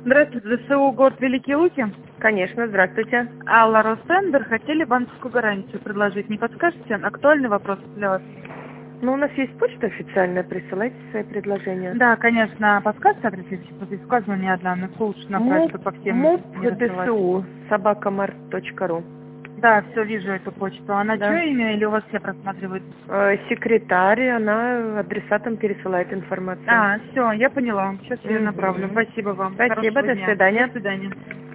Здравствуйте, ДСУ, город Великие Луки. Конечно, здравствуйте. Алла Ростендер, хотели банковскую гарантию предложить. Не подскажете? Актуальный вопрос для вас. Ну, у нас есть почта официальная, присылайте свои предложения. Да, конечно, подскажете адрес, если здесь указано не одна, но лучше направить, чтобы по всем не рассылать. МУП-ДСУ, @mart.ru. Да, все, вижу эту почту. Она Да. чье имя или у вас все просматривают? Секретарь, она адресатам пересылает информацию. Все, я поняла. Сейчас я направлю. Спасибо вам. Спасибо, Хорошего до дня. свидания. До свидания.